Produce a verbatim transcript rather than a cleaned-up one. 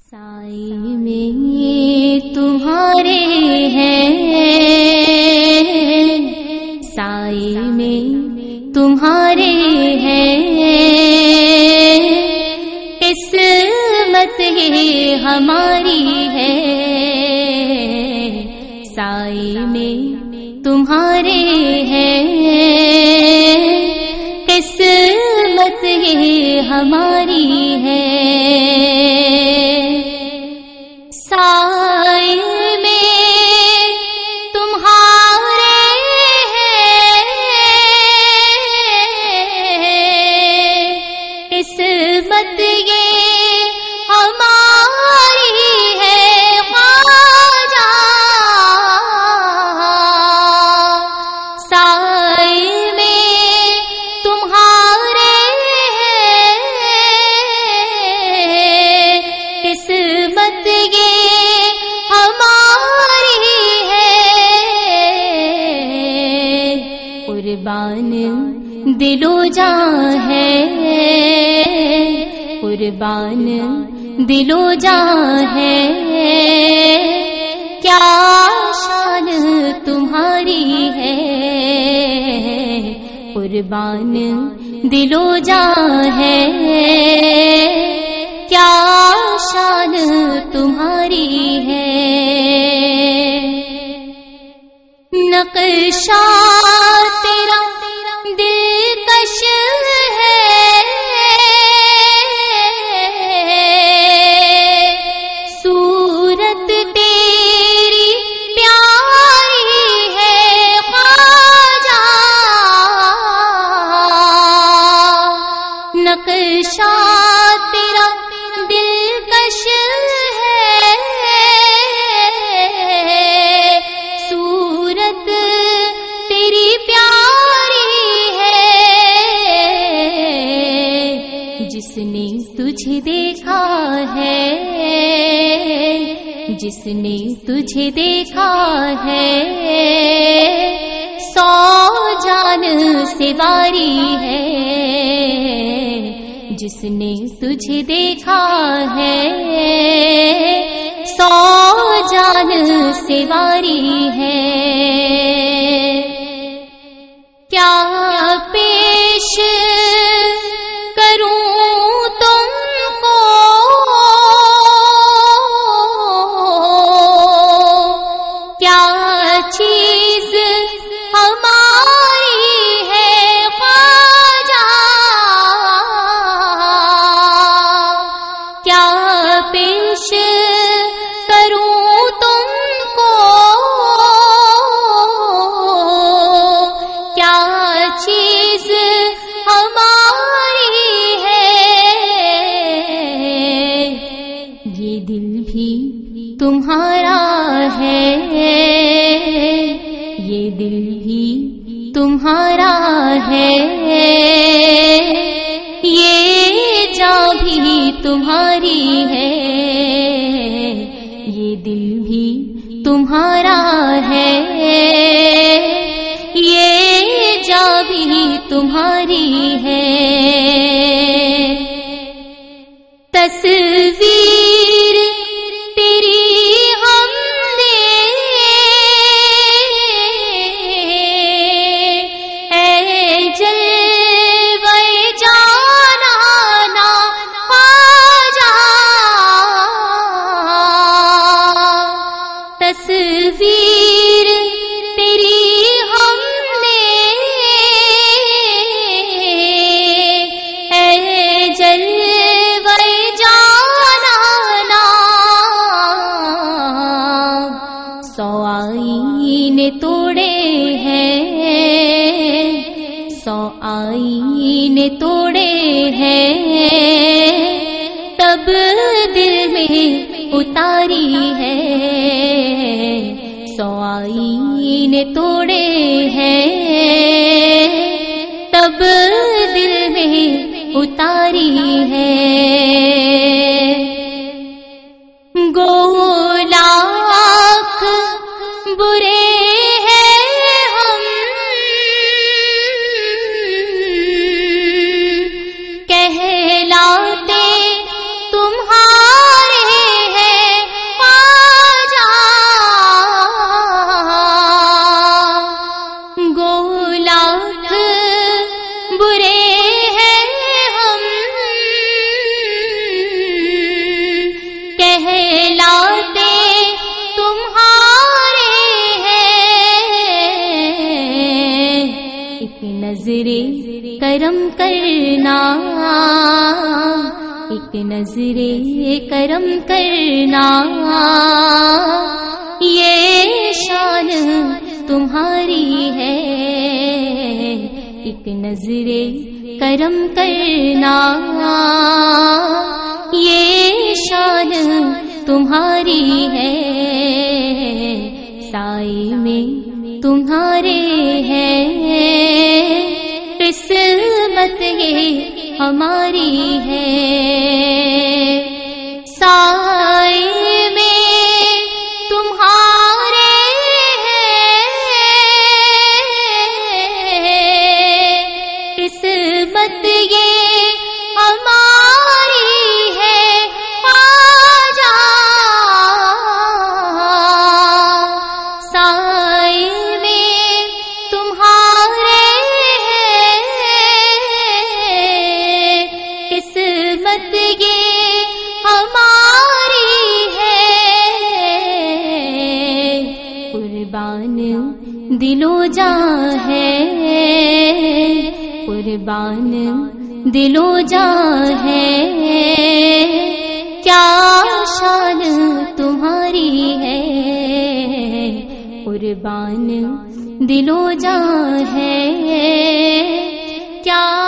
سائے میں تمہارے ہیں، سائے میں تمہارے ہیں، قسمت یہ ہماری ہے، سائے میں تمہارے ہیں، قسمت یہ ہماری ہے، سائے میں تمہارے ہیں، قسمت یہ ہماری ہے، خواجہ سائے میں تمہارے ہیں، قسمت یہ قربان دل و جاں ہے، قربان دل و جاں ہے، کیا شان تمہاری ہے، قربان دل و جاں ہے، کیا شان تمہاری ہے، نقشہ تیرا دلکش ہے، صورت تیری پیاری ہے، خواجہ نقشہ تیرا دلکش ہے، صورت تیری پیاری ہے، جس نے تجھے دیکھا ہے، جس نے تجھے دیکھا ہے، سو جان سے واری ہے، جس نے تجھے دیکھا ہے، سو جان سے واری ہے، کیا پیش کروں تم کو، کیا چیز ہماری ہے، خواجہ کیا پیش کروں تم کو، کیا چیز ہماری ہے، یہ دل بھی تمہارا ہے، یہ دل بھی تمہارا ہے، یہ جاں بھی تمہاری ہے، یہ دل بھی تمہارا ہے، یہ جاں بھی تمہاری ہے، تصویر تیری ہم نے اے جلوے جانانا خواجہ، تصویر تیری ہم نے اے جلوے جانانا، سو آئینے توڑے ہیں، سو آئینے توڑے ہیں، تب دل میں اتاری ہے، سو آئینے توڑے ہیں، تب دل میں اتاری ہے، گو لاکھ برے ہیں ہم، کہلاتے تمہارے نظر کرم کرنا، ایک نظر کرم کرنا، یہ شان تمہاری ہے، ایک نظر کرم کرنا، یہ شان تمہاری ہے، سائے میں تمہارے ہے، قسمت یہ ہماری ہے، سائے میں تمہارے ہے، قسمت یہ ہماری ہے، خواجہ سائے میں تمہارے ہے، قسمت یہ ہماری ہے، قربان دل و جاں ہے، قربان دل و جاں ہے، کیا شان تمہاری ہے، قربان دل و جاں ہے، کیا